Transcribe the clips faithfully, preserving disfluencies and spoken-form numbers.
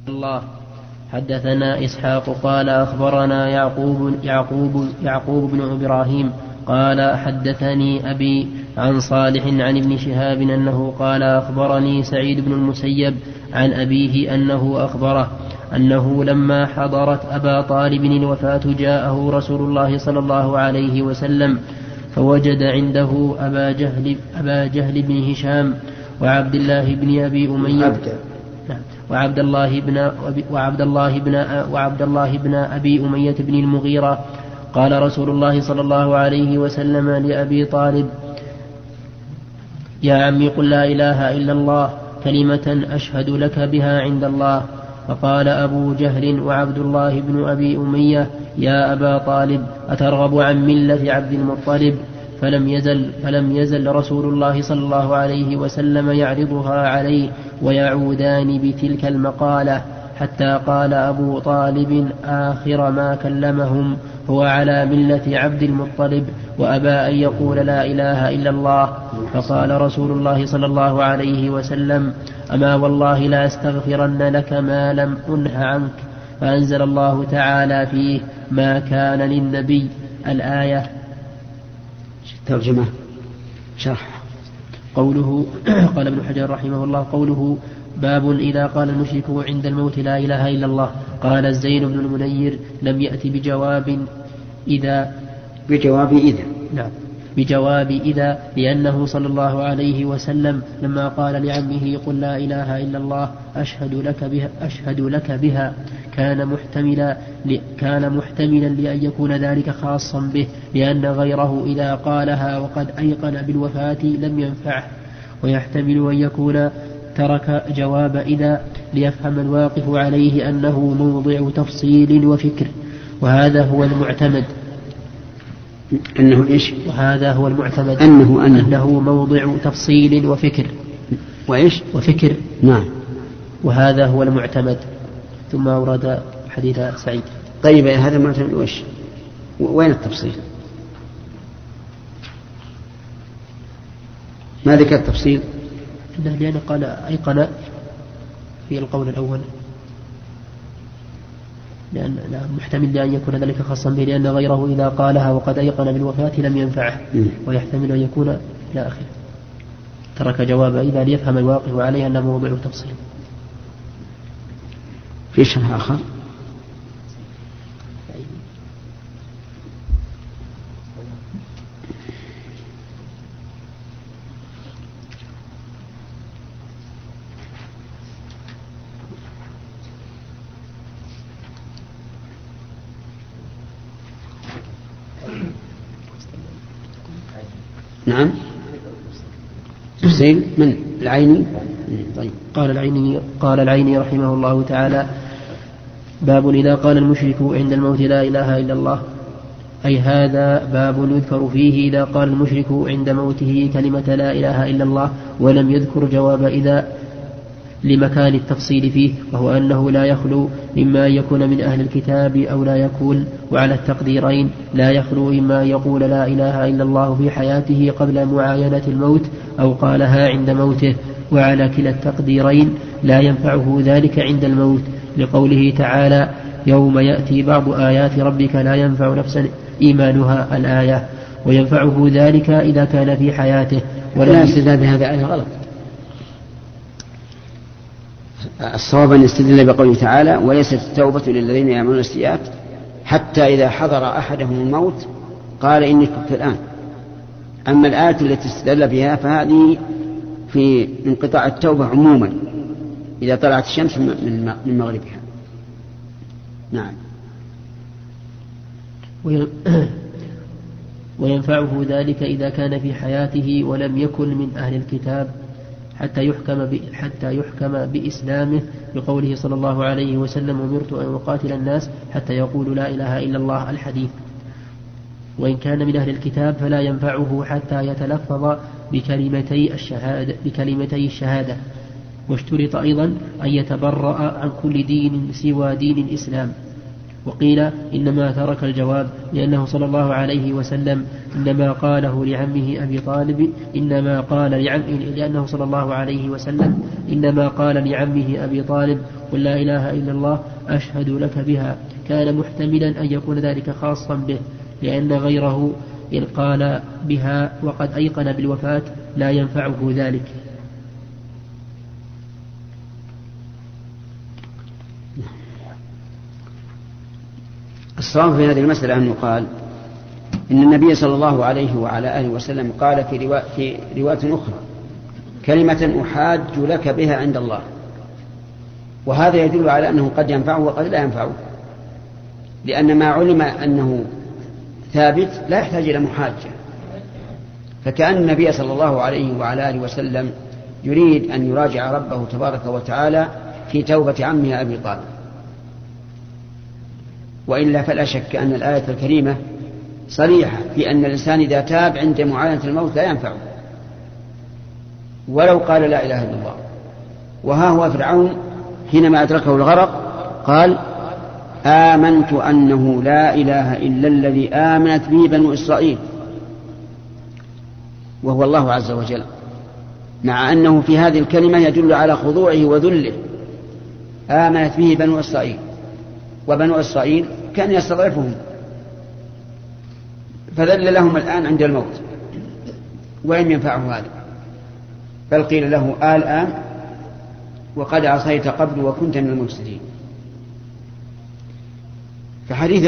الله. حدثنا إسحاق قال أخبرنا يعقوب يعقوب يعقوب بن إبراهيم قال حدثني أبي عن صالح عن ابن شهاب أنه قال أخبرني سعيد بن المسيب عن أبيه أنه أخبره أنه لما حضرت أبا طالب الوفاة جاءه رسول الله صلى الله عليه وسلم فوجد عنده أبا جهل, أبا جهل بن هشام وعبد الله بن أبي أمية وعبد الله بن وعبد الله بن وعبد الله بن أبي أمية بن المغيرة. قال رسول الله صلى الله عليه وسلم لأبي طالب: يا عمي قل لا إله إلا الله كلمة أشهد لك بها عند الله. فقال أبو جهل وعبد الله بن أبي أمية: يا أبا طالب أترغب عن ملة عبد المطلب؟ فلم يزل, فلم يزل رسول الله صلى الله عليه وسلم يعرضها عليه ويعودان بتلك المقالة حتى قال أبو طالب آخر ما كلمهم: هو على ملة عبد المطلب وأبى أن يقول لا إله إلا الله. فقال رسول الله صلى الله عليه وسلم: أما والله لا أستغفرن لك ما لم أنه عنك. فأنزل الله تعالى فيه: ما كان للنبي. الآية. ترجمة شرح. قوله قال ابن حجر رحمه الله: قوله باب إذا قال المشرك عند الموت لا إله إلا الله. قال الزين بن المنير: لم يأتي بجواب إذا بجواب إذا نعم بجواب إذا لأنه صلى الله عليه وسلم لما قال لعمه: قل لا إله إلا الله أشهد لك بها, أشهد لك بها كان محتملا كان محتملا لأن يكون ذلك خاصا به، لأن غيره إذا قالها وقد أيقن بالوفاة لم ينفعه. ويحتمل أن يكون ترك جواب إذا ليفهم الواقف عليه أنه موضع تفصيل وفكر، وهذا هو المعتمد. أنه إيش؟ وهذا هو المعتمد أنه, أنه, أنه موضع تفصيل وفكر وإيش؟ وفكر. نعم. وهذا هو المعتمد. ثم أورد حديث سعيد. طيب هذا المعتمد وإيش؟ وين التفصيل؟ ما ذكر التفصيل؟ لأنه قال أيقن في القول الأول، لأن محتمل لأن يكون ذلك خاصا به، لأن غيره إذا قالها وقد أيقن بالوفاة لم ينفعه. ويحتمل أن يكون إلى آخره. ترك جواب إذا ليفهم الواقف عليه أنه موضع تفصيل. في شرح آخر؟ نعم. تفصيل من العيني؟ طيب. قال العيني قال العيني رحمه الله تعالى: باب إذا قال المشرك عند الموت لا إله إلا الله. أي هذا باب يذكر فيه إذا قال المشرك عند موته كلمة لا إله إلا الله ولم يذكر جواب إذا لمكان التفصيل فيه، وهو أنه لا يخلو إما أن يكون من أهل الكتاب أو لا يكون، وعلى التقديرين لا يخلو إما أن يقول لا إله إلا الله في حياته قبل معاينة الموت أو قالها عند موته، وعلى كلا التقديرين لا ينفعه ذلك عند الموت، لقوله تعالى: يوم يأتي بعض آيات ربك لا ينفع نفسا إيمانها. الآية. وينفعه ذلك إذا كان في حياته. ولا يستدل بهذا آية غلط. الصواب أن يستدل بقوله تعالى: وليست التوبة للذين يعملون السيئات حتى إذا حضر أحدهم الموت قال إني تبت الآن. أما الآية التي استدل بها فهذه في انقطاع التوبة عموما إذا طلعت الشمس من مغربها. نعم. وينفعه ذلك إذا كان في حياته ولم يكن من أهل الكتاب حتى يحكم حتى يحكم بإسلامه، بقوله صلى الله عليه وسلم: أمرت أن أقاتل الناس حتى يقولوا لا إله إلا الله. الحديث. وإن كان من أهل الكتاب فلا ينفعه حتى يتلفظ بكلمتي الشهادة, بكلمتي الشهادة. واشترط أيضا أن يتبرأ عن كل دين سوى دين الإسلام. وقيل إنما ترك الجواب لأنه صلى الله عليه وسلم إنما قاله لعمه أبي طالب إنما قال لعمه لأنه صلى الله عليه وسلم إنما قال لعمه أبي طالب قل لا إله إلا الله أشهد لك بها، كان محتملا أن يكون ذلك خاصا به، لأن غيره إن قال بها وقد أيقن بالوفاة لا ينفعه ذلك. الصواب في هذه المسألة أن يقال إن النبي صلى الله عليه وعلى آله وسلم قال في رواية, في رواية أخرى كلمة أحاج لك بها عند الله، وهذا يدل على أنه قد ينفعه وقد لا ينفعه، لأن ما علم أنه ثابت لا يحتاج إلى محاجة. فكأن النبي صلى الله عليه وعلى آله وسلم يريد أن يراجع ربه تبارك وتعالى في توبة عمه أبي طالب، وإلا فلا شك أن الآية الكريمة صريحة في أن الإنسان إذا تاب عند معاينة الموت لا ينفعه ولو قال لا إله إلا الله. وها هو فرعون حينما أدركه الغرق قال آمنت أنه لا إله إلا الذي آمنت به بنو إسرائيل، وهو الله عز وجل، مع أنه في هذه الكلمة يدل على خضوعه وذله. آمنت به بنو إسرائيل، وبنو إسرائيل كان يستضعفهم فذل لهم الآن عند الموت ولم ينفعه هذا، بل قيل له آه الآن وقد عصيت قبل وكنت من المفسدين. فحديث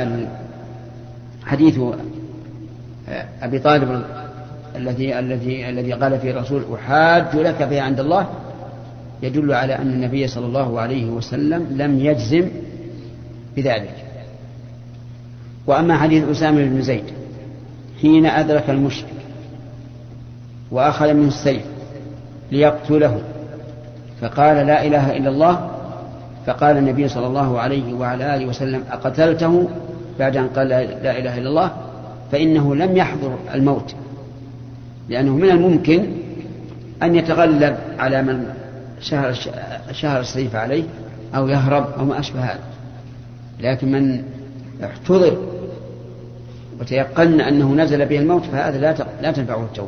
حديث أبي طالب الذي الذي الذي قال فيه الرسول أحاج لك بها عند الله يدل على أن النبي صلى الله عليه وسلم لم يجزم بذلك. وأما حديث أسامة بن زيد حين أدرك المشرك وأخذ منه السيف ليقتله فقال لا إله إلا الله، فقال النبي صلى الله عليه وعلى آله وسلم أقتلته بعد أن قال لا إله إلا الله، فإنه لم يحضر الموت، لأنه من الممكن أن يتغلب على من شهر, شهر السيف عليه أو يهرب أو ما أشبه هذا، لكن من احتضر وتيقن أنه نزل به الموت فهذا لا لا تنفعه التوبة.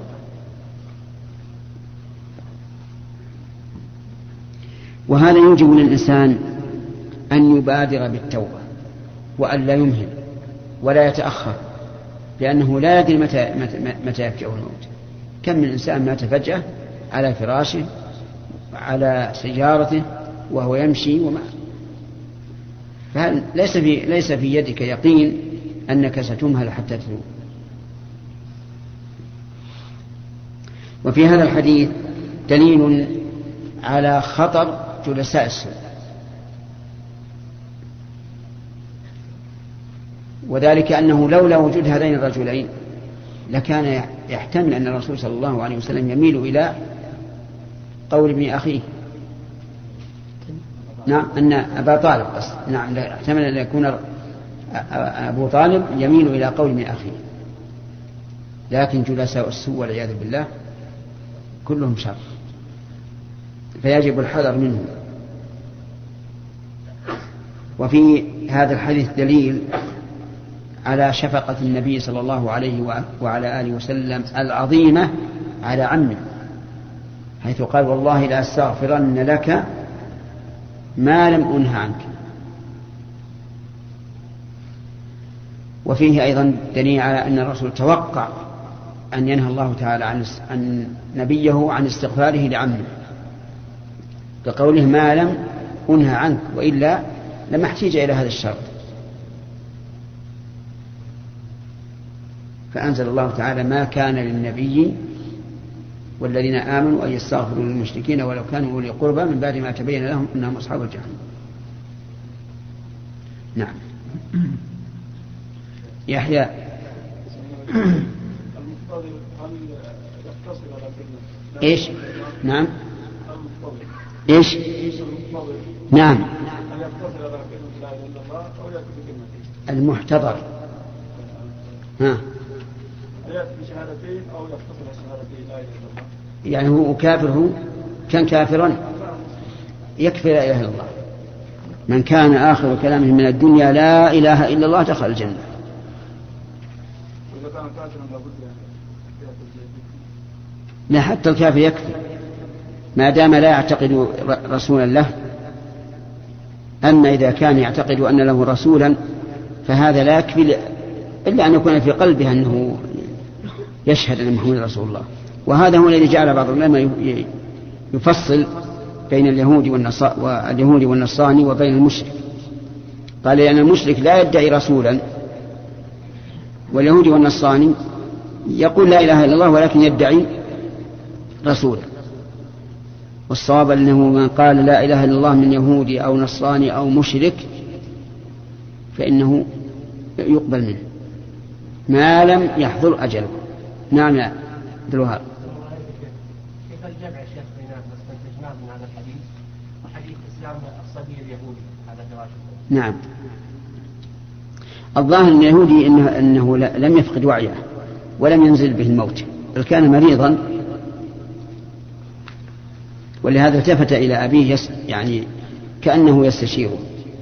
وهذا يوجب للإنسان أن يبادر بالتوبة وأن لا يمهل ولا يتأخر، لأنه لا يدري متى, متى, متى يفجأه الموت. كم من إنسان مات فجأة على فراشه على سيارته وهو يمشي وما فليس في ليس في يدك يقين أنك ستمهل حتى تتوب. وفي هذا الحديث دليل على خطر جلساء السوء، وذلك أنه لولا وجود هذين الرجلين لكان يحتمل أن الرسول صلى الله عليه وسلم يميل إلى قول ابن أخيه، نعم أن أبا طالب بس نعم يحتمل أن يكون أبو طالب يميل إلى قول ابن أخيه، لكن جلساء السوء والعياذ بالله كلهم شر، فيجب الحذر منهم. وفي هذا الحديث دليل على شفقة النبي صلى الله عليه وعلى آله وسلم العظيمة على عمه، حيث قال والله لا أستغفرن لك ما لم أنه عنك. وفيه أيضا دليل على أن الرسول توقع أن ينهى الله تعالى عن, عن نبيه عن استغفاره لعمه كقوله ما لم أنهى عنك، وإلا لما احتاج إلى هذا الشرط. فأنزل الله تعالى ما كان للنبي والذين آمنوا أن يستغفروا للمشركين ولو كانوا أولي قربى من بعد ما تبين لهم أنهم أصحاب الجحيم. نعم يحيى إيش نعم إيش نعم المحتضر ها يعني هو كافر، هو كان كافرا يكفي لا إله إلا الله من كان آخر كلامه من الدنيا لا إله إلا الله دخل الجنة. لا، حتى الكافر يكفي ما دام لا يعتقد رسولا له. أما إذا كان يعتقد أن له رسولا فهذا لا يكفي إلا أن يكون في قلبه أنه يشهد أن محمد رسول الله. وهذا هو الذي جعل بعض العلماء يفصل بين اليهود واليهود والنصارى وبين المشرك. قال لأن المشرك لا يدعي رسولا، واليهودي والنصراني يقول لا إله إلا الله ولكن يدعي رسولا. والصواب أنه من قال لا إله إلا الله من يهودي أو نصراني أو مشرك فإنه يقبل منه ما لم يحضر أجله. نعم يا عبد الوهاب. كيف الجمع يا شيخ بين ما استنتجناه من هذا الحديث وحديث إسلام الصبي اليهودي هذا تواجد؟ نعم، الظاهر أن اليهودي إنه, إنه لم يفقد وعيه ولم ينزل به الموت، بل كان مريضا، ولهذا التفت إلى أبيه يس يعني كأنه يستشيره.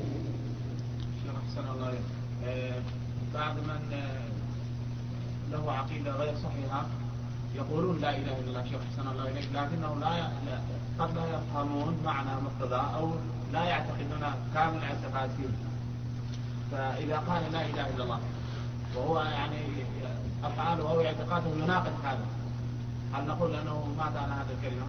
بعض من له عقيدة غير صحيحة يقولون لا إله إلا الله شيخ حسن الله إليك، لكنه لا قد لا يفهمون معنى مقتضى أو لا يعتقدون كامل الاعتقاد فيه. فإذا قال لا إله إلا الله وهو يعني أفعاله أو اعتقاده يناقض هذا، هل نقول أنه مات على هذا الكلمة؟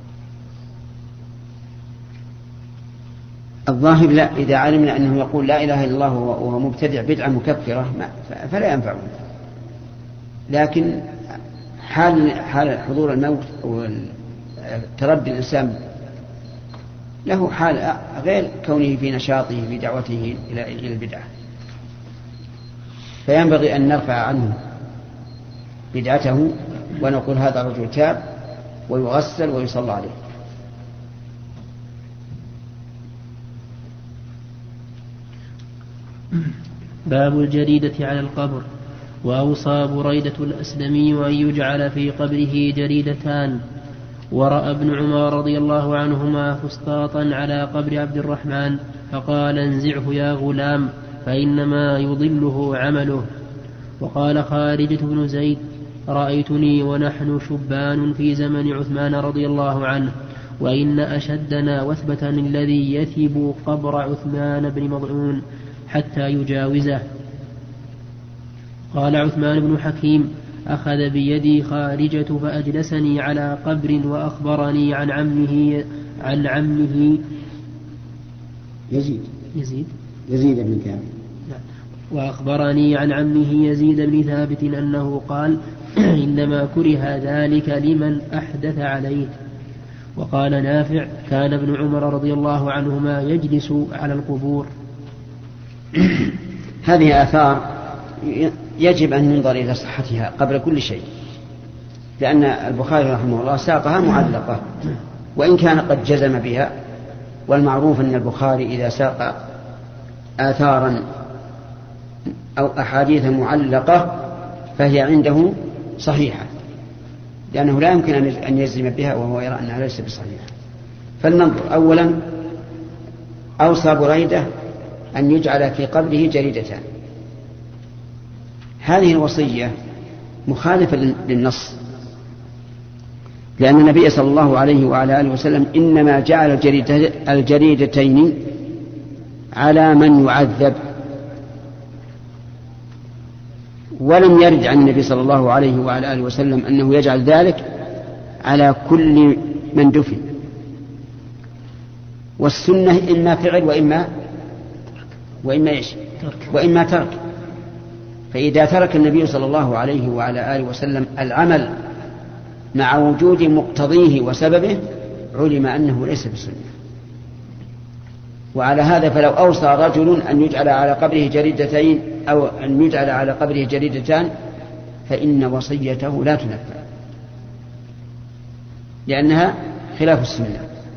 الظاهر لا، إذا علمنا أنه يقول لا إله إلا الله وهو مبتدع بدعة مكفرة فلا ينفعه. لكن حال حال حضور الموت وتردي الإنسان له حال غير كونه في نشاطه في دعوته إلى البدعة، فينبغي أن نرفع عنه بدعته ونقول هذا رجل تاب ويغسل ويصلى عليه. باب الجريدة على القبر. وأوصى بريدة الأسلمي أن يجعل في قبره جريدتان. ورأى ابن عمر رضي الله عنهما فسطاطا على قبر عبد الرحمن فقال انزعه يا غلام فإنما يضله عمله. وقال خارجة بن زيد رأيتني ونحن شبان في زمن عثمان رضي الله عنه وإن أشدنا وثبة الذي يثب قبر عثمان بن مضعون حتى يجاوزه. قال عثمان بن حكيم أخذ بيدي خارجة فأجلسني على قبر وأخبرني عن عمه عن عمه يزيد يزيد يزيد بن ثابت وأخبرني عن عمه يزيد بن ثابت أنه قال إنما كره ذلك لمن أحدث عليه. وقال نافع كان ابن عمر رضي الله عنهما يجلس على القبور. هذه آثار يجب أن ننظر إلى صحتها قبل كل شيء، لأن البخاري رحمه الله ساقها معلقة وإن كان قد جزم بها. والمعروف أن البخاري إذا ساق آثارا أو أحاديث معلقة فهي عنده صحيحة، لأنه لا يمكن أن يجزم بها وهو يرى أنها ليس بصحيحة. فلننظر. أولا أوصى بريدة أن يجعل في قبره جريدتان. هذه الوصية مخالفة للنص، لأن النبي صلى الله عليه وعلى آله وسلم إنما جعل الجريدتين على من يعذب، ولم يرد عن النبي صلى الله عليه وعلى آله وسلم أنه يجعل ذلك على كل من دفن. والسنة إما فعل وإما وإما إيش وإما ترك. فإذا ترك النبي صلى الله عليه وعلى آله وسلم العمل مع وجود مقتضيه وسببه علم أنه ليس بسنة. وعلى هذا فلو أوصى رجل أن يجعل على قبره جريدتين أو أن يجعل على قبره جريدتان فإن وصيته لا تنفذ، لأنها خلاف السنة.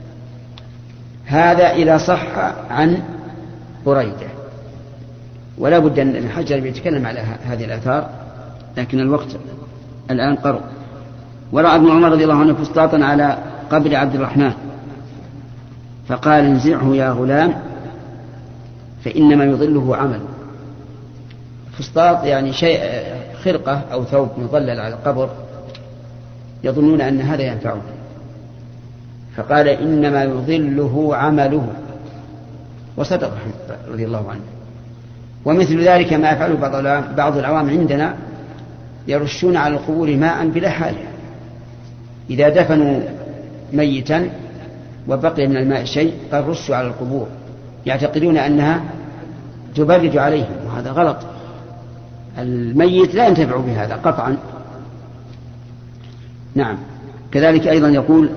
هذا إذا صح عن بريدة. ولا بد أن الحجر يتكلم على هذه الآثار، لكن الوقت الآن قرب. ورأى ابن عمر رضي الله عنه فسطاطا على قبر عبد الرحمن فقال انزعه يا غلام فإنما يظله عمل. فسطاط يعني شيء خرقة أو ثوب مظلل على القبر، يظنون أن هذا ينفعه، فقال إنما يظله عمله، وصدق رضي الله عنه. ومثل ذلك ما يفعله بعض العوام عندنا، يرشون على القبور ماء بلا حاجة. إذا دفنوا ميتا وبقي من الماء شيء قال رشوا على القبور، يعتقدون أنها تبرد عليهم، وهذا غلط. الميت لا ينتفع بهذا قطعا. نعم. كذلك أيضا يقول: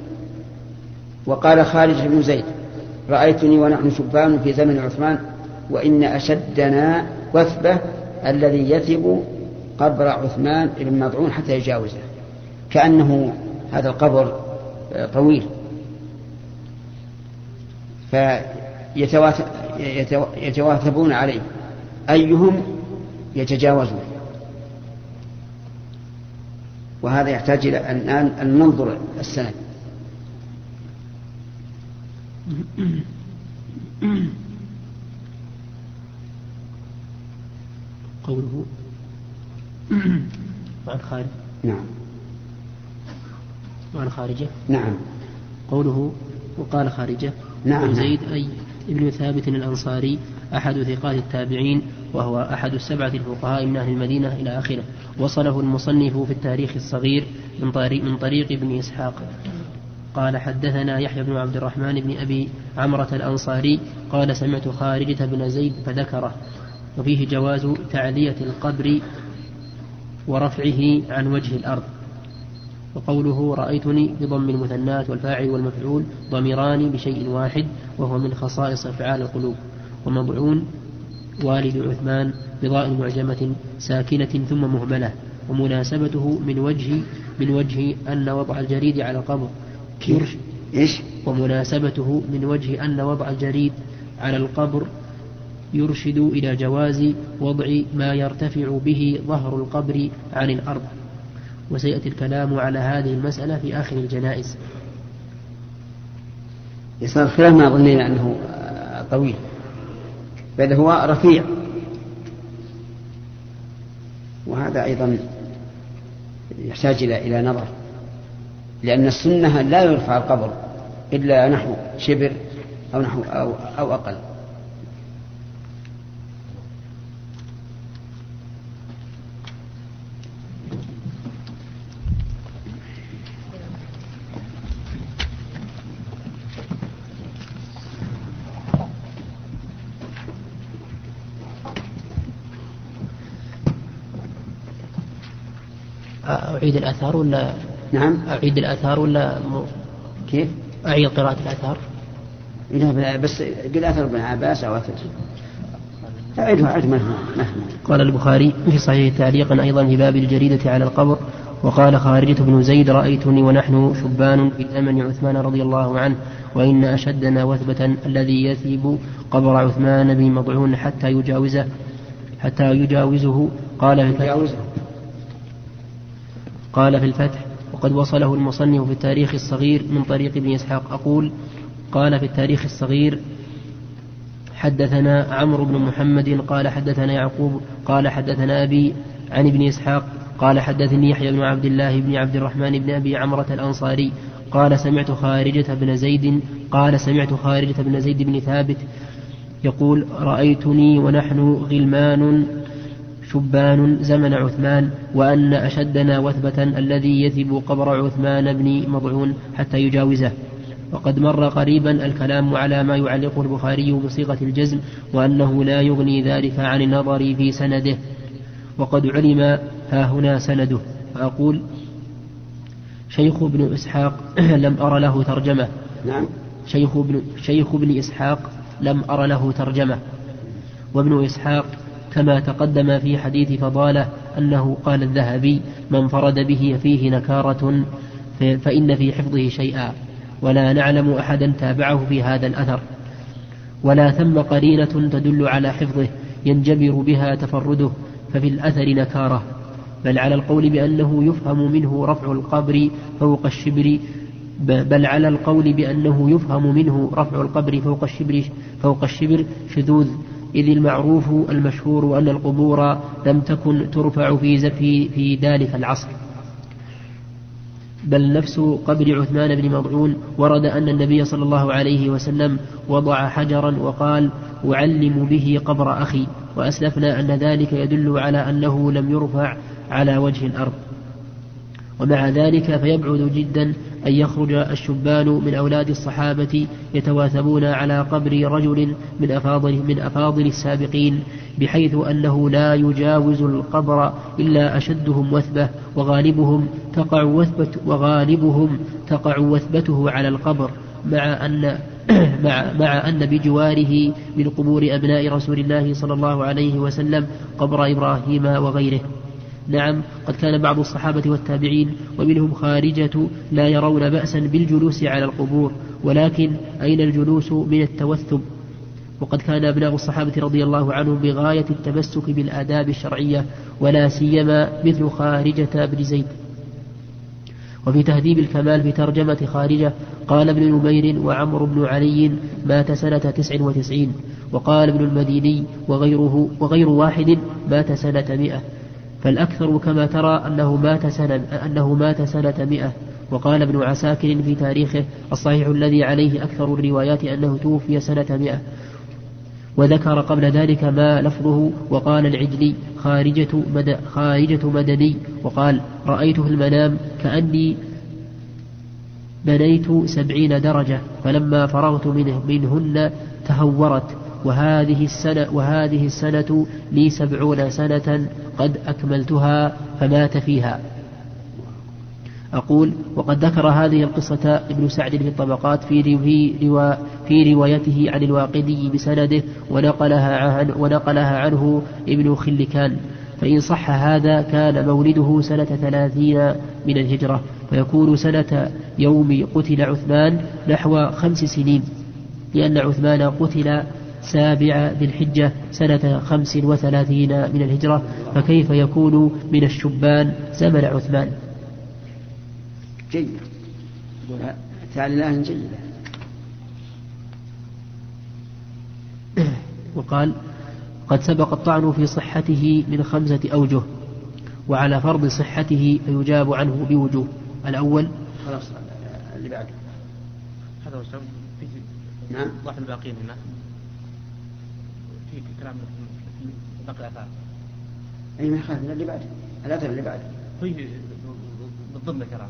وقال خالد بن زيد: رأيتني ونحن شبان في زمن عثمان وإن أشدنا وثبة الذي يثب قبر عثمان بن مضعون حتى يجاوزه، كأنه هذا القبر طويل فيتواثبون عليه أيهم يتجاوزون. وهذا يحتاج إلى أن ننظر السند. قوله وعن خارج. نعم. وعن خارجة. نعم. قوله وقال خارجة. نعم. زيد أي ابن ثابت الأنصاري أحد ثقات التابعين، وهو أحد السبعة الفقهاء من أهل المدينة إلى آخره. وصله المصنف في التاريخ الصغير من طريق, من طريق ابن إسحاق قال: حدثنا يحيى بن عبد الرحمن بن أبي عمرة الأنصاري قال: سمعت خارجة بن زيد فذكره، وفيه جواز تعلية القبر ورفعه عن وجه الأرض. وقوله رأيتني بضم المثنات والفاعل والمفعول ضميران بشيء واحد، وهو من خصائص أفعال القلوب. ومضعون والد عثمان بضاء معجمة ساكنة ثم مهملة. ومناسبته من وجه من وجه أن وضع الجريد على القبر إيش؟ ومناسبته من وجه أن وضع الجريد على القبر يرشد إلى جواز وضع ما يرتفع به ظهر القبر عن الأرض. وسيأتي الكلام على هذه المسألة في آخر الجنائز. يصير خلاف ما ظنينا أنه طويل، بل هو رفيع، وهذا أيضا يحتاج إلى نظر، لأن السنة لا يرفع القبر إلا نحو شبر أو نحو أو, أو أقل. أعيد الآثار ولا؟ نعم. أعيد الآثار ولا م... كيف؟ أعيد قراءة الآثار. لا بس قل أثر ابن عباس أو أثر أعيده أعيد مهما. قال البخاري في صحيح تعليقا أيضا في باب الجريدة على القبر: وقال خارجة بن زيد: رأيتني ونحن شبان في زمن عثمان رضي الله عنه وإن أشدنا وثبة الذي يثيب قبر عثمان بن مضعون حتى يجاوزه حتى يجاوزه. قال في الفتح قال في الفتح وقد وصله المصنف في التاريخ الصغير من طريق ابن إسحاق. أقول: قال في التاريخ الصغير: حدثنا عمرو بن محمد قال حدثنا يعقوب قال حدثنا أبي عن ابن إسحاق قال حدثني يحيى بن عبد الله بن عبد الرحمن بن أبي عمرة الأنصاري قال: سمعت خارجة بن زيد قال سمعت خارجة بن زيد بن ثابت يقول: رأيتني ونحن غلمان شبان زمن عثمان وأن أشدنا وثبة الذي يثب قبر عثمان بن مضعون حتى يجاوزه. وقد مر قريبا الكلام على ما يعلقه البخاري بصيغة الجزم، وأنه لا يغني ذلك عن النظر في سنده، وقد علم ها هنا سنده. فأقول: شيخ ابن إسحاق لم أر له ترجمة. نعم. شيخ ابن, شيخ ابن إسحاق لم أر له ترجمة. وابن إسحاق كما تقدم في حديث فضالة أنه قال الذهبي: من فرد به فيه نكارة فإن في حفظه شيئا، ولا نعلم أحدا تابعه في هذا الأثر، ولا ثم قرينة تدل على حفظه ينجبر بها تفرده، ففي الأثر نكارة، بل على القول بأنه يفهم منه رفع القبر فوق الشبر بل على القول بأنه يفهم منه رفع القبر فوق الشبر فوق الشبر شذوذ، إذ المعروف المشهور أن القبور لم تكن ترفع في في في ذلك العصر، بل نفس قبر عثمان بن مضعون ورد أن النبي صلى الله عليه وسلم وضع حجرا وقال أعلم به قبر أخي، وأسلفنا أن ذلك يدل على أنه لم يرفع على وجه الأرض. ومع ذلك فيبعد جدا أن يخرج الشبان من أولاد الصحابة يتواثبون على قبر رجل من أفاضل, من أفاضل السابقين، بحيث أنه لا يجاوز القبر إلا أشدهم وثبة، وغالبهم تقع وثبة وغالبهم تقع وثبته على القبر، مع أن مع, مع أن بجواره من قبور أبناء رسول الله صلى الله عليه وسلم قبر إبراهيم وغيره. نعم، قد كان بعض الصحابة والتابعين ومنهم خارجة لا يرون بأسا بالجلوس على القبور، ولكن أين الجلوس من التوثب؟ وقد كان أبناء الصحابة رضي الله عنهم بغاية التمسك بالآداب الشرعية، ولا سيما مثل خارجة بن زيد. وفي تهذيب الكمال في ترجمة خارجة قال ابن نمير وعمر بن علي مات سنة تسع وتسعين، وقال ابن المديني وغيره وغير واحد مات سنة مئة، فالأكثر كما ترى أنه مات سنة, أنه مات سنة مئة. وقال ابن عساكر في تاريخه الصحيح الذي عليه أكثر الروايات أنه توفي سنة مئة، وذكر قبل ذلك ما لفظه. وقال العجلي خارجة, مد خارجة مدني، وقال رأيته في المنام كأني بنيت سبعين درجة، فلما فرغت منه منهن تهورت، وهذه السنة, وهذه السنة لي سبعون سنة قد أكملتها، فمات فيها. أقول وقد ذكر هذه القصة ابن سعد في الطبقات في, روا في روايته عن الواقدي بسنده، ونقلها, عن ونقلها عنه ابن خلكان. فإن صح هذا كان مولده سنة ثلاثين من الهجرة، فيكون سنة يوم قتل عثمان نحو خمس سنين، لأن عثمان قتل سابع ذي الحجة سنة خمس وثلاثين من الهجرة، فكيف يكون من الشبان زمن عثمان؟ جيد، تعالى الله جيدة. وقال قد سبق الطعن في صحته من خمسة أوجه، وعلى فرض صحته فيجاب عنه بوجوه. الأول خلاص اللي بعده هذا هو السبب في نعم ضعف الباقين هنا في كلام نقل الآثار. أي ما يخالف اللي بعده الأثر اللي بعده فيه بالضمن كلام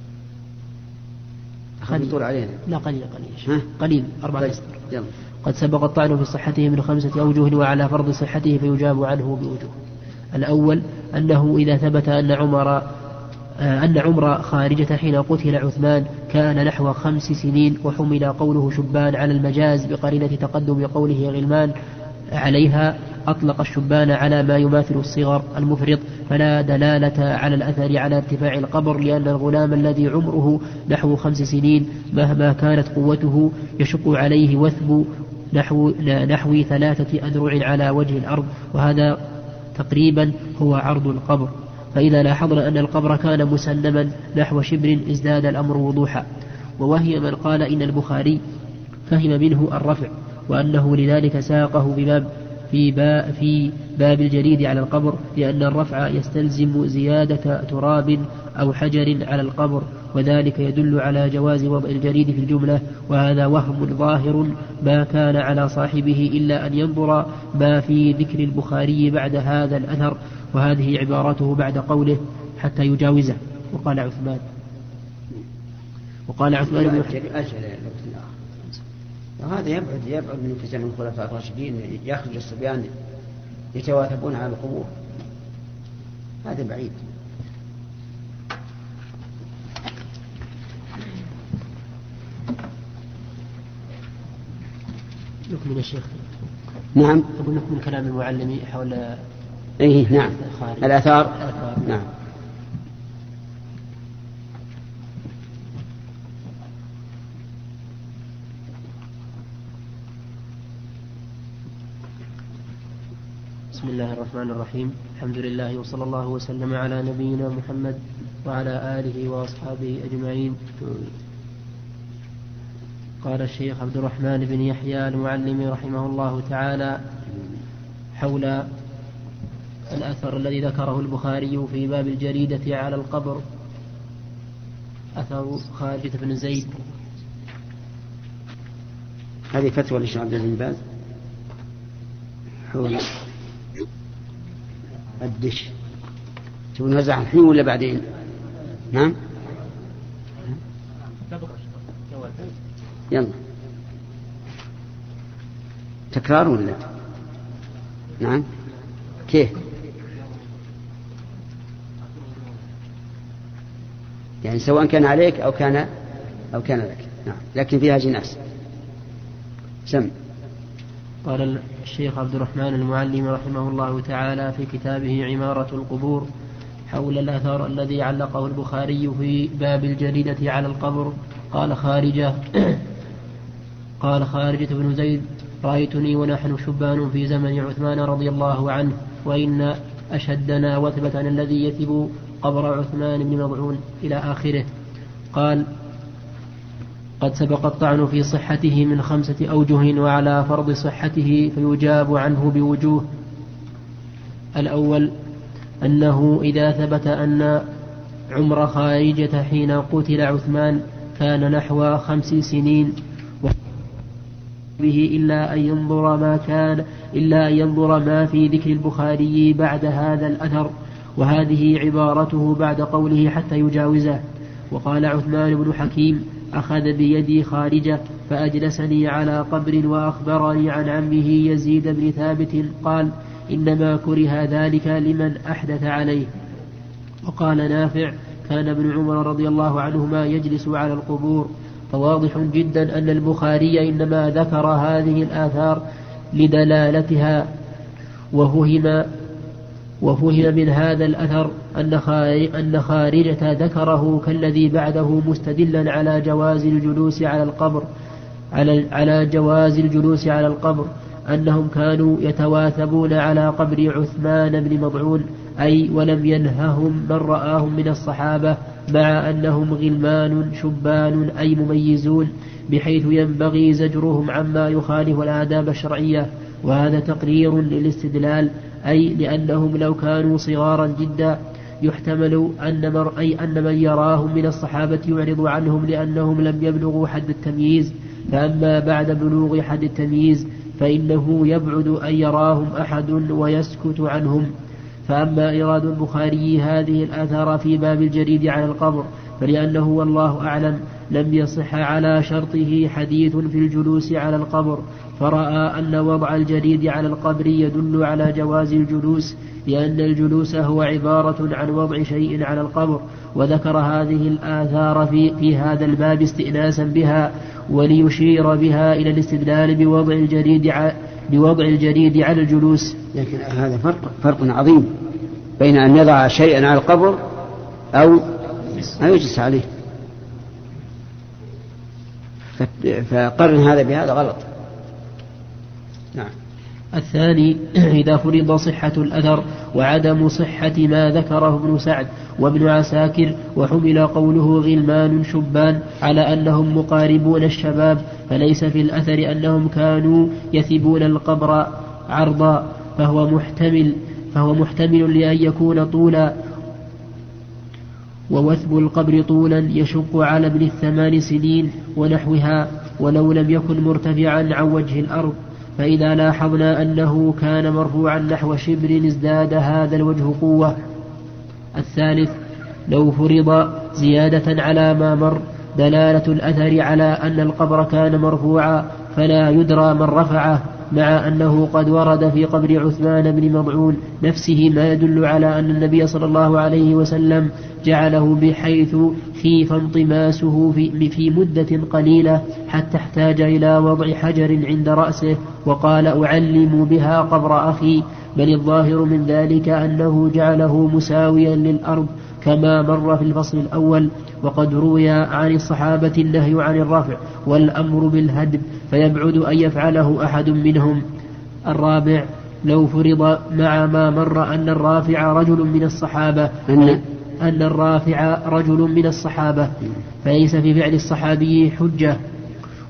قليل طول علينا. لا قليل قليل قليل أربعة طيب. أسطر. قد سبق الطعن في صحته من خمسة أوجه، وعلى فرض صحته فيجاب عنه بوجوه. الأول أنه إذا ثبت أن عمر أن عمر خارجة حين قتل عثمان كان نحو خمس سنين، وحمل قوله شبان على المجاز بقرينة تقدم قوله غلمان عليها، أطلق الشبان على ما يماثل الصغر المفرط، فلا دلالة على الأثر على ارتفاع القبر، لأن الغلام الذي عمره نحو خمس سنين مهما كانت قوته يشق عليه وثب نحو, نحو ثلاثة أذرع على وجه الأرض، وهذا تقريبا هو عرض القبر. فإذا لاحظنا أن القبر كان مسنما نحو شبر ازداد الأمر وضوحا. ووهي من قال إن البخاري فهم منه الرفع، وأنه لذلك ساقه بباب في, با في باب الجريد على القبر، لأن الرفع يستلزم زيادة تراب أو حجر على القبر، وذلك يدل على جواز وضع الجريد في الجملة، وهذا وهم ظاهر ما كان على صاحبه إلا أن ينظر ما في ذكر البخاري بعد هذا الأثر، وهذه عبارته بعد قوله حتى يجاوزه. وقال عثمان وقال عثمان بن وهذا يبعد يبعد من في زمن الخلفاء الراشدين يخرج الصبيان يتواثبون على القبور، هذا بعيد. نكمل الشيخ. نعم أقول نكمل كلام المعلم حول إيه نعم الآثار. نعم. بسم الله الرحمن الرحيم، الحمد لله وصلى الله وسلم على نبينا محمد وعلى آله وأصحابه أجمعين. قال الشيخ عبد الرحمن بن يحيى المعلم رحمه الله تعالى حول الأثر الذي ذكره البخاري في باب الجريدة على القبر، أثر خارجة بن زيد. هذه فتوى للشيخ عبد العزيز بن باز حول الدش. تبون نوزع الحين ولا بعدين؟ نعم يلا تكرار ولا نعم كيف؟ يعني سواء كان عليك أو كان أو كان لك. نعم لكن فيها جناس. سم. قال الشيخ عبد الرحمن المعلم رحمه الله تعالى في كتابه عمارة القبور حول الأثر الذي علقه البخاري في باب الجريدة على القبر. قال خارجة قال خارجة بن زيد: رأيتني ونحن شبان في زمن عثمان رضي الله عنه، وإن أشدنا وثبة الذي يثب قبر عثمان بن مضعون إلى آخره. قال: قد سبق الطعن في صحته من خمسة أوجه، وعلى فرض صحته فيجاب عنه بوجوه. الأول أنه إذا ثبت أن عمر خارجة حين قتل عثمان كان نحو خمس سنين به إلا أن ينظر ما كان إلا أن ينظر ما في ذكر البخاري بعد هذا الأثر، وهذه عبارته بعد قوله حتى يجاوزه. وقال عثمان بن حكيم: أخذ بيدي خارجة فأجلسني على قبر وأخبرني عن عمه يزيد بن ثابت قال: إنما كره ذلك لمن أحدث عليه. وقال نافع: كان ابن عمر رضي الله عنهما يجلس على القبور. فواضح جدا أن البخاري إنما ذكر هذه الآثار لدلالتها، وفهم وفهم من هذا الأثر أن خارجة ذكره كالذي بعده مستدلا على جواز الجلوس على القبر على على جواز الجلوس على القبر أنهم كانوا يتواثبون على قبر عثمان بن مضعون، أي ولم ينههم من رآهم من الصحابة، مع أنهم غلمان شبان أي مميزون، بحيث ينبغي زجرهم عما يخالف الآداب الشرعية. وهذا تقرير للاستدلال، أي لأنهم لو كانوا صغارا جدا يحتمل أن, مر أي أن من يراهم من الصحابة يعرض عنهم لأنهم لم يبلغوا حد التمييز. فأما بعد بلوغ حد التمييز فإنه يبعد أن يراهم أحد ويسكت عنهم. فأما إيراد البخاري هذه الآثار في باب الجريد على القبر فلأنه والله أعلم لم يصح على شرطه حديث في الجلوس على القبر، فرأى أن وضع الجريد على القبر يدل على جواز الجلوس، لأن الجلوس هو عبارة عن وضع شيء على القبر. وذكر هذه الآثار في, في هذا الباب استئناسا بها، وليشير بها إلى الاستدلال بوضع الجريد ع... بوضع الجريد على الجلوس. لكن هذا فرق فرق عظيم بين أن يضع شيئا على القبر أو أو يجلس عليه. فقرن هذا بهذا غلط. نعم. الثاني إذا فرض صحة الأثر وعدم صحة ما ذكره ابن سعد وابن عساكر، وحمل قوله غلمان شبان على أنهم مقاربون الشباب، فليس في الأثر أنهم كانوا يثبون القبر عرضا، فهو محتمل فهو محتمل لأن يكون طولا، ووثب القبر طولا يشق على ابن الثمان سنين ونحوها، ولو لم يكن مرتفعا عن وجه الأرض. فإذا لاحظنا أنه كان مرفوعا نحو شبر ازداد هذا الوجه قوة. الثالث لو فرض زيادة على ما مر دلالة الأثر على أن القبر كان مرفوعا فلا يدرى من رفعه، مع أنه قد ورد في قبر عثمان بن مضعون نفسه ما يدل على أن النبي صلى الله عليه وسلم جعله بحيث خيف انطماسه في, في مدة قليلة حتى احتاج إلى وضع حجر عند رأسه وقال: أعلم بها قبر أخي. بل الظاهر من ذلك أنه جعله مساويا للأرض كما مر في الفصل الأول. وقد روي عن الصحابة النهي عن الرفع والأمر بالهدم، فيبعد أن يفعله أحد منهم. الرابع لو فرض مع ما مر أن الرافع رجل من الصحابة أن, أن الرافع رجل من الصحابة فليس في فعل الصحابي حجة،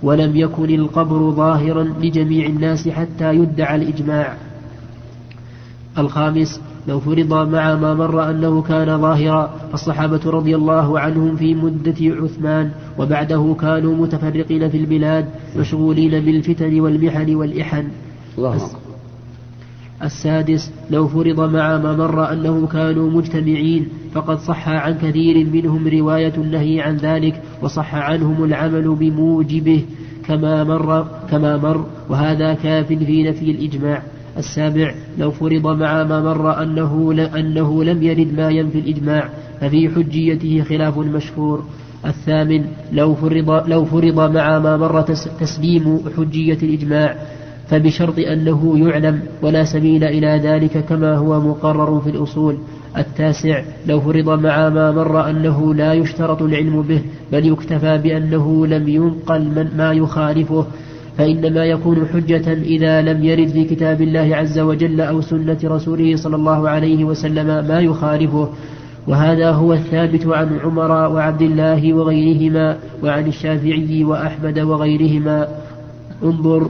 ولم يكن القبر ظاهرا لجميع الناس حتى يدعى الإجماع. الخامس: لو فرض مع ما مر أنه كان ظاهرا، فالصحابة رضي الله عنهم في مدة عثمان وبعده كانوا متفرقين في البلاد مشغولين بالفتن والمحن والإحن. الله. السادس: لو فرض مع ما مر أنهم كانوا مجتمعين، فقد صح عن كثير منهم رواية النهي عن ذلك، وصح عنهم العمل بموجبه كما مر, كما مر وهذا كاف في نفي الإجماع. السابع: لو فرض مع ما مر أنه, أنه لم يرد ما ينفي الإجماع، ففي حجيته خلاف مشهور. الثامن: لو فرض, لو فرض مع ما مر تسليم حجية الإجماع، فبشرط أنه يعلم، ولا سبيل إلى ذلك كما هو مقرر في الأصول. التاسع: لو فرض مع ما مر أنه لا يشترط العلم به، بل يكتفى بأنه لم ينقل من ما يخالفه، فإنما يكون حجة إذا لم يرد في كتاب الله عز وجل أو سنة رسوله صلى الله عليه وسلم ما يخالفه، وهذا هو الثابت عن عمر وعبد الله وغيرهما، وعن الشافعي وأحمد وغيرهما. انظر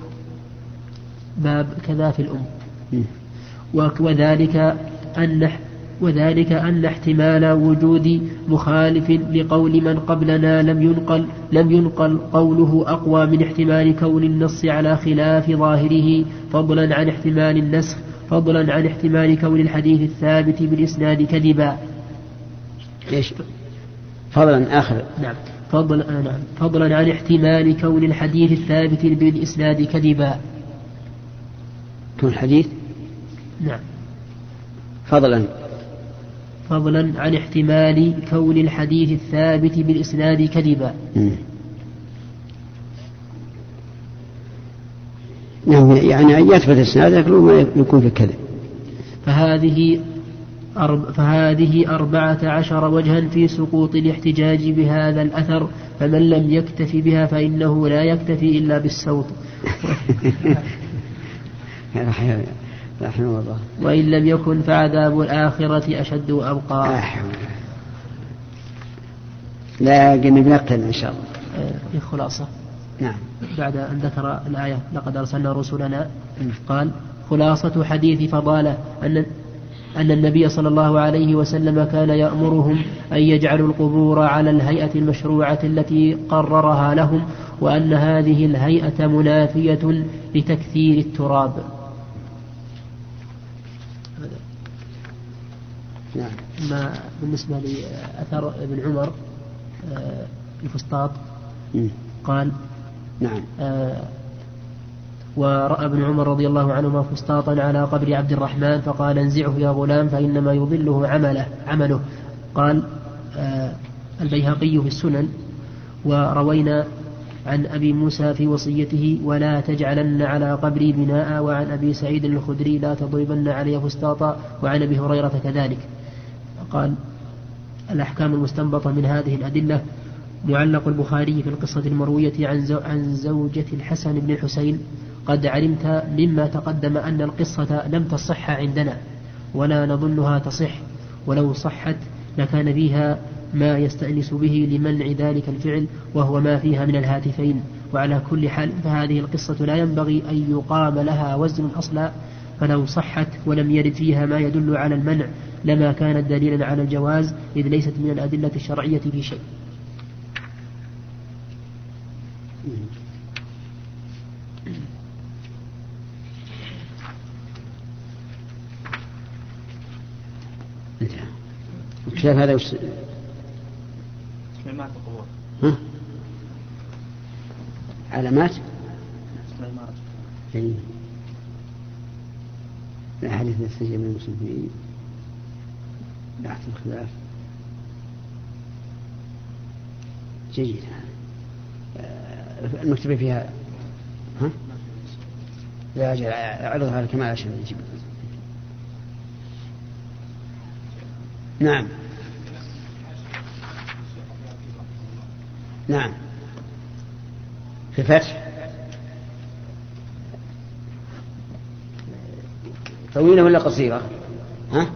باب كذا في الأم. وذلك أن وذلك أن احتمال وجود مخالف لقول من قبلنا لم ينقل لم ينقل قوله أقوى من احتمال كون النص على خلاف ظاهره، فضلا عن احتمال النسخ فضلا عن احتمال كون الحديث الثابت بالإسناد كذبا. ليش؟ فضلا آخر. نعم. فضلا نعم فضلا عن احتمال كون الحديث الثابت بالإسناد كذبا. كون الحديث. نعم. فضلا فضلا عن احتمال كون الحديث الثابت بالإسناد كذبا. نعم، يعني أن يثبت الإسناد لكن ما يكون في كذب. فهذه أرب فهذه أربعة عشر وجها في سقوط الاحتجاج بهذا الأثر، فمن لم يكتف بها فإنه لا يكتفي إلا بالسوط. رحمه الله. وإن لم يكن فعذاب الآخرة أشد وأبقى. لكن بنقتل إن شاء الله. في خلاصة. نعم. بعد أن ذكر الآية لقد أرسلنا رسلنا، قال: خلاصة حديث فضالة أن أن النبي صلى الله عليه وسلم كان يأمرهم أن يجعلوا القبور على الهيئة المشروعة التي قررها لهم، وأن هذه الهيئة منافية لتكثير التراب. نعم. ما بالنسبة لأثر ابن عمر الفسطاط قال: نعم. آه ورأى ابن عمر رضي الله عنهما فسطاطا على قبر عبد الرحمن، فقال: انزعه يا غلام فإنما يضله عمله, عمله. قال آه البيهقي في السنن: وروينا عن أبي موسى في وصيته: ولا تجعلن على قبري بناء. وعن أبي سعيد الخدري: لا تضربن علي فسطاطا. وعن أبي هريرة كذلك. قال: الأحكام المستنبطة من هذه الأدلة: معلق البخاري في القصة المروية عن, زو عن زوجة الحسن بن الحسين: قد علمت مما تقدم أن القصة لم تصح عندنا ولا نظنها تصح، ولو صحت لكان فيها ما يستأنس به لمنع ذلك الفعل، وهو ما فيها من الهاتفين. وعلى كل حال فهذه القصة لا ينبغي أن يقام لها وزن أصلا، فلو صحت ولم يرد فيها ما يدل على المنع لما كانت دليلا على الجواز، إذ ليست من الأدلة الشرعية في شيء. الكتاب هذا وش... سليمان القبور. ها؟ علامات سليمان. جميل. الأحاديث التي من المسلمين تحت الخلاف. جيد. المكتبة فيها ها؟ لا أجل أعرضها على كمال عشان نجيب. نعم. نعم. في فتح طويلة ولا قصيرة؟ ها؟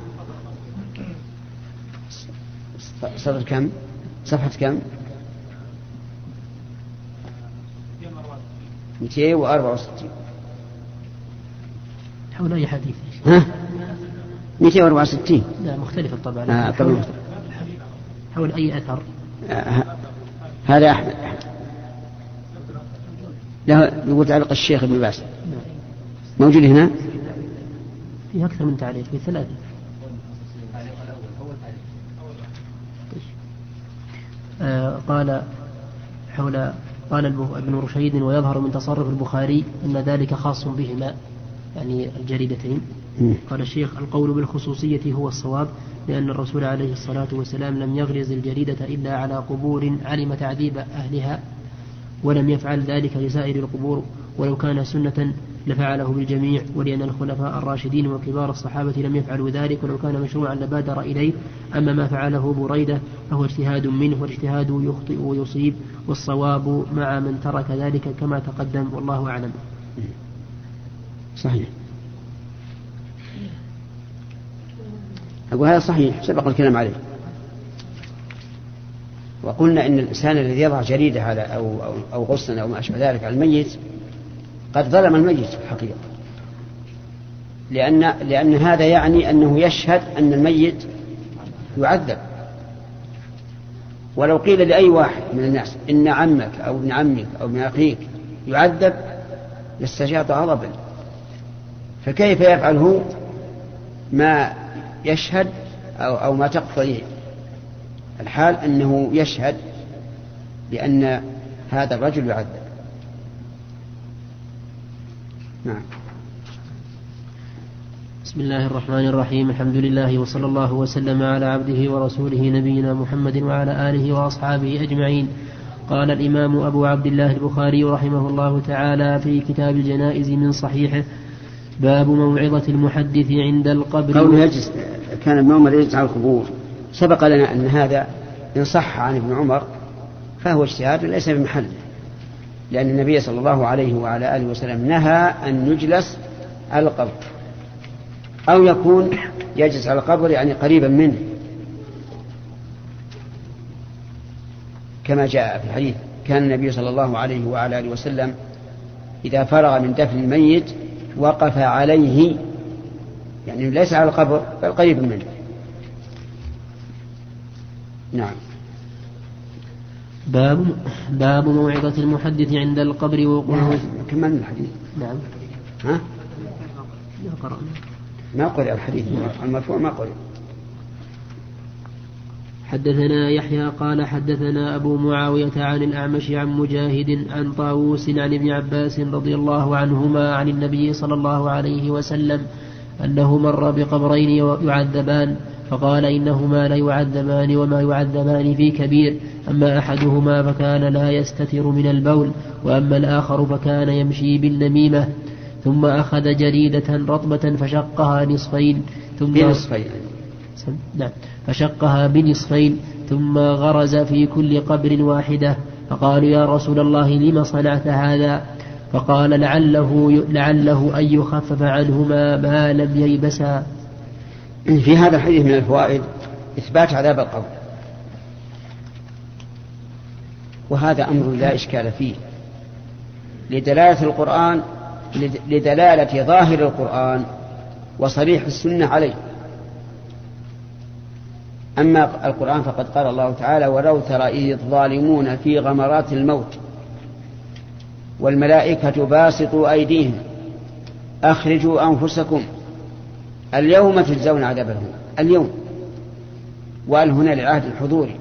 صفحة كم؟ صفحة كم؟ مئتين وأربعة وستين. حول أي حديث؟ ها؟ مئتين وأربعة وستين. لا مختلف الطبع. آه حول, حول أي أثر؟ آه هذا أحمد له يقول تعلق الشيخ ابن باز موجود هنا في أكثر من تعليق في ثلاثة. آه قال حول قال ابن رشيد ويظهر من تصرف البخاري أن ذلك خاص بهما يعني الجريدتين. قال الشيخ القول بالخصوصية هو الصواب لأن الرسول عليه الصلاة والسلام لم يغرز الجريدة إلا على قبور علم تعذيب أهلها ولم يفعل ذلك لسائر القبور ولو كان سنة لفعله بالجميع ولأن الخلفاء الراشدين وكبار الصحابة لم يفعلوا ذلك ولو كان مشروعا لبادر إليه. أما ما فعله بريدة فهو اجتهاد منه والاجتهاد يخطئ ويصيب والصواب مع من ترك ذلك كما تقدم والله أعلم. صحيح. أقول هذا صحيح سبق الكلام عليه. وقلنا إن الإنسان الذي يضع جريدة على أو, أو, أو غصنا أو ما أشبه ذلك على الميت قد ظلم الميت في الحقيقة لأن, لأن هذا يعني أنه يشهد أن الميت يعذب. ولو قيل لأي واحد من الناس إن عمك أو ابن عمك أو ابن أخيك يعذب لاستجاب غضبا فكيف يفعله ما يشهد أو, أو ما تقتضيه الحال أنه يشهد بأن هذا الرجل يعذب. نعم. بسم الله الرحمن الرحيم الحمد لله وصلى الله وسلم على عبده ورسوله نبينا محمد وعلى آله وأصحابه أجمعين. قال الإمام أبو عبد الله البخاري رحمه الله تعالى في كتاب الجنائز من صحيحه باب موعظة المحدث عند القبر. قوله يجلس كان ابن عمر يجلس على القبور سبق لنا أن هذا إن صح عن ابن عمر فهو اجتهاد ليس بمحل لأن النبي صلى الله عليه وعلى آله وسلم نهى أن يجلس على القبر أو يكون يجلس على القبر يعني قريبا منه كما جاء في الحديث كان النبي صلى الله عليه وعلى آله وسلم إذا فرغ من دفن الميت وقف عليه يعني ليس على القبر بل قريبا منه. نعم. باب باب موعظة المحدث عند القبر وقوله. كملنا الحديث. نعم. ها؟ ما قرأنا. ما قرأ الحديث المرفوع ما قرأ. حدثنا يحيى قال حدثنا أبو معاوية عن الأعمش عن مجاهد عن طاووس عن ابن عباس رضي الله عنهما عن النبي صلى الله عليه وسلم أنه مر بقبرين يعذبان فقال إنهما لا يعذبان وما يعذبان في كبير أما أحدهما فكان لا يستتر من البول وأما الآخر فكان يمشي بالنميمة ثم أخذ جريدة رطبة فشقها نصفين ثم بنصفين نعم فشقها بنصفين ثم غرز في كل قبر واحدة فقالوا يا رسول الله لما صنعت هذا فقال لعله, لعله أن يخفف عنهما ما لم ييبسا. في هذا الحديث من الفوائد إثبات عذاب القبر وهذا أمر لا إشكال فيه لدلالة القرآن لدلالة ظاهر القرآن وصريح السنة عليه. أما القرآن فقد قال الله تعالى ولو ترى إذ الظالمون في غمرات الموت والملائكة باسطوا أيديهم أخرجوا أنفسكم اليوم تجزون عذاب الهون اليوم وقال هنا للعهد الحضوري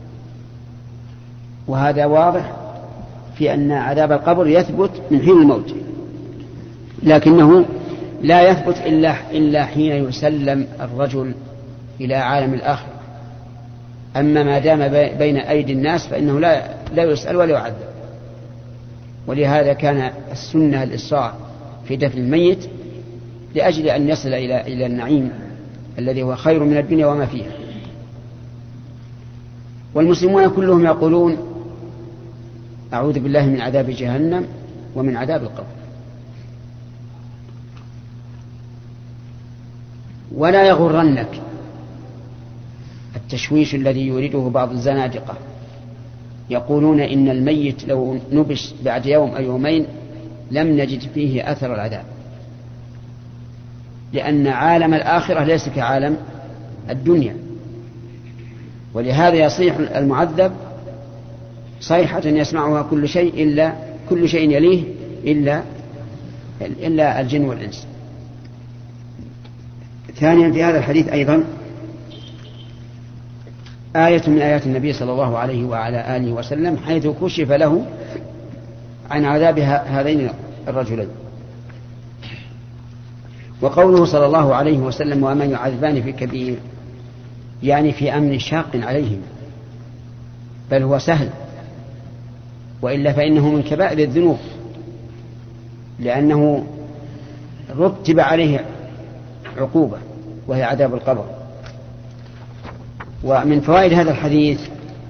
وهذا واضح في أن عذاب القبر يثبت من حين الموت لكنه لا يثبت إلا, إلا حين يسلم الرجل إلى عالم الآخر. أما ما دام بين أيدي الناس فإنه لا, لا يسأل ولا يعذب. ولهذا كان السنة الإسراع في دفن الميت لأجل أن يصل إلى, إلى النعيم الذي هو خير من الدنيا وما فيها. والمسلمون كلهم يقولون أعوذ بالله من عذاب جهنم ومن عذاب القبر. ولا يغرنك التشويش الذي يريده بعض الزنادقة يقولون إن الميت لو نبش بعد يوم أو يومين لم نجد فيه أثر العذاب، لأن عالم الآخرة ليس كعالم الدنيا. ولهذا يصيح المعذب صيحة يسمعها كل شيء إلا كل شيء يليه إلا إلا الجن والإنس. ثانيا في هذا الحديث أيضا آية من آيات النبي صلى الله عليه وعلى آله وسلم، حيث كشف له عن عذاب هذين الرجلين. وقوله صلى الله عليه وسلم وما يعذبان في كبير، يعني في أمن شاق عليهم، بل هو سهل، وإلا فإنه من كبائر الذنوب، لأنه رتب عليه عقوبة وهي عذاب القبر. ومن فوائد هذا الحديث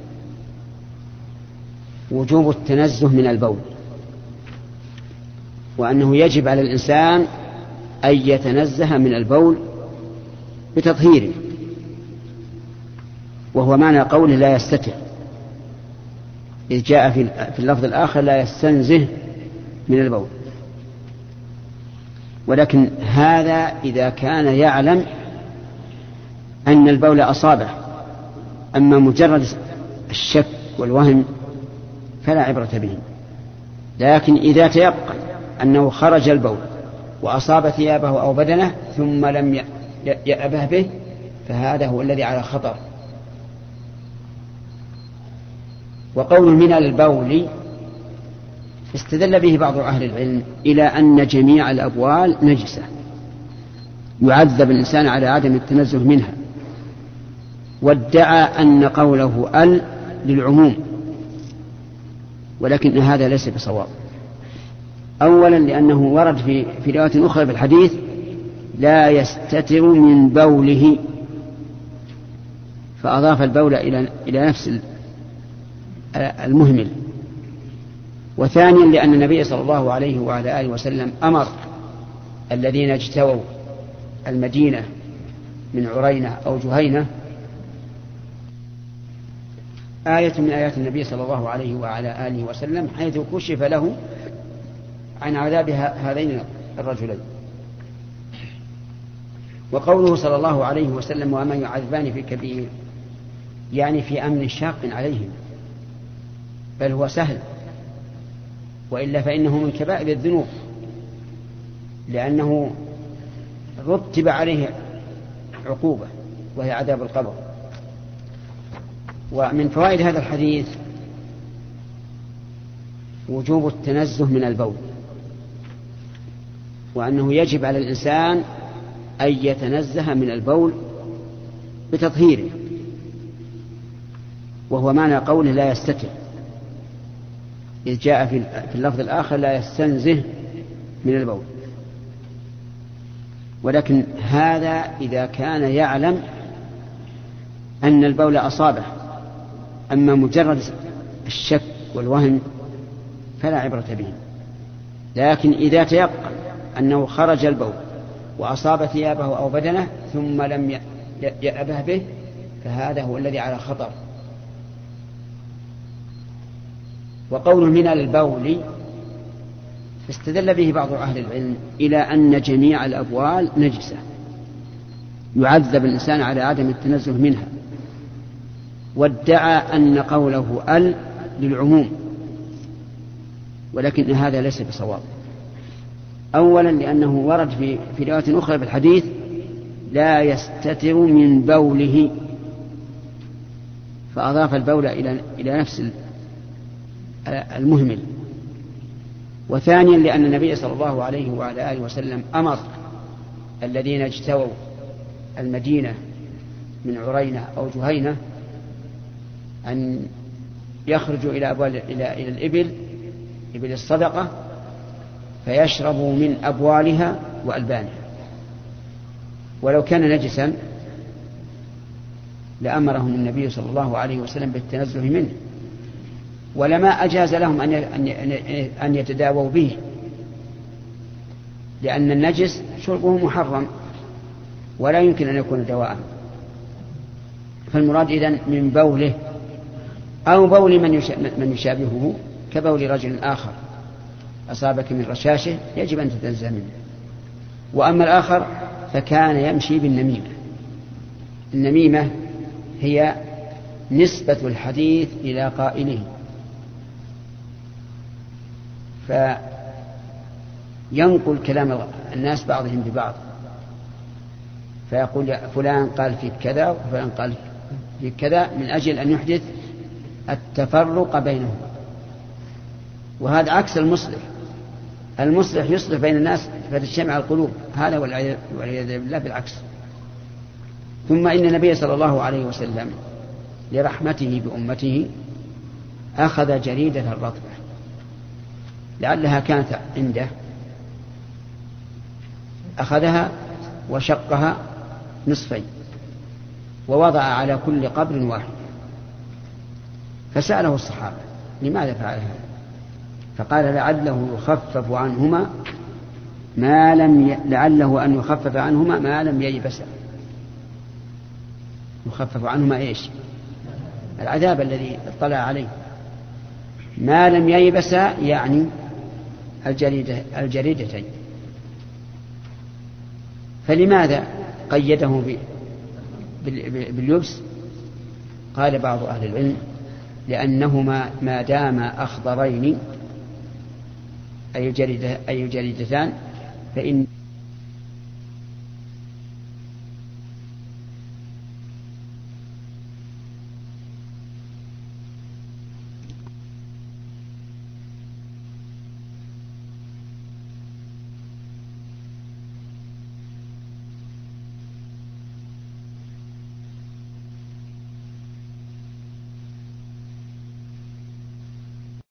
وجوب التنزه من البول، وأنه يجب على الإنسان أن يتنزه من البول بتطهيره، وهو معنى قوله لا يستتر، إذ جاء في اللفظ الآخر لا يستنزه من البول. ولكن هذا إذا كان يعلم أن البول أصابه، أما مجرد الشك والوهم فلا عبرة به. لكن إذا تيقن أنه خرج البول وأصاب ثيابه أو بدنه ثم لم يأبه به، فهذا هو الذي على خطر. وقول من البول استدل به بعض أهل العلم إلى أن جميع الأبوال نجسة، يعذب الإنسان على عدم التنزه منها، وادعى أن قوله ال للعموم، ولكن هذا ليس بصواب. أولا لأنه ورد في في رواية أخرى في الحديث لا يستتر من بوله، فأضاف البول إلى إلى نفس المهمل. وثانيا لأن النبي صلى الله عليه وعلى آله وسلم أمر الذين اجتووا المدينة من عرينة أو جهينة، آية من آيات النبي صلى الله عليه وعلى آله وسلم، حيث كشف له عن عذاب هذين الرجلين. وقوله صلى الله عليه وسلم وما يعذبان في كبير، يعني في أمن شاق عليهم، بل هو سهل، وإلا فإنه من كبائر الذنوب، لأنه رتب عليه عقوبة وهي عذاب القبر. ومن فوائد هذا الحديث وجوب التنزه من البول، وأنه يجب على الإنسان أن يتنزه من البول بتطهيره، وهو معنى قوله لا يستتر، إذ جاء في اللفظ الآخر لا يستنزه من البول. ولكن هذا إذا كان يعلم أن البول أصابه، أما مجرد الشك والوهم فلا عبرة به. لكن إذا تيقن أنه خرج البول وأصاب ثيابه أو بدنه ثم لم يأبه به، فهذا هو الذي على خطر. وقول من البول استدل به بعض أهل العلم إلى أن جميع الأبوال نجسة، يعذب الإنسان على عدم التنزه منها، وادعى أن قوله ال للعموم، ولكن هذا ليس بصواب. أولا لأنه ورد في في رواية أخرى في الحديث لا يستتر من بوله، فأضاف البول إلى إلى نفس المهمل. وثانيا لأن النبي صلى الله عليه وعلى آله وسلم أمر الذين اجتووا المدينة من عرينة أو جهينة أن يخرجوا إلى أبوال إلى إلى الإبل إبل الصدقة فيشربوا من أبوالها وألبانها، ولو كان نجسا لأمرهم النبي صلى الله عليه وسلم بالتنزه منه، ولما أجاز لهم أن يتداووا به، لأن النجس شربه محرم ولا يمكن أن يكون دواء. فالمراد إذن من بوله أو بول من من يشابهه كبول رجل آخر أصابك من رشاشه يجب أن تتنزه منه. وأما الآخر فكان يمشي بالنميمة. النميمة هي نسبة الحديث إلى قائله، فينقل كلام الناس بعضهم ببعض، فيقول فلان قال في كذا وفلان قال في كذا، من أجل أن يحدث التفرق بينهم. وهذا عكس المصلح. المصلح يصلح بين الناس فتجتمع القلوب، هذا والعياذ بالله بالعكس. ثم إن النبي صلى الله عليه وسلم لرحمته بأمته أخذ جريدة الرطبة لعلها كانت عنده، أخذها وشقها نصفين ووضع على كل قبر واحد، فسأله الصحابة لماذا فعل هذا؟ فقال لعله يخفف عنهما ما لم ي... لعله أن يخفف عنهما ما لم ييبسا. يخفف عنهما إيش؟ العذاب الذي اطلع عليه. ما لم ييبسا يعني الجريدة الجريدتين. فلماذا قيده ب... باليبس؟ قال بعض أهل العلم لأنهما ما داما أخضرين أي جريدة أي جريدتان فإن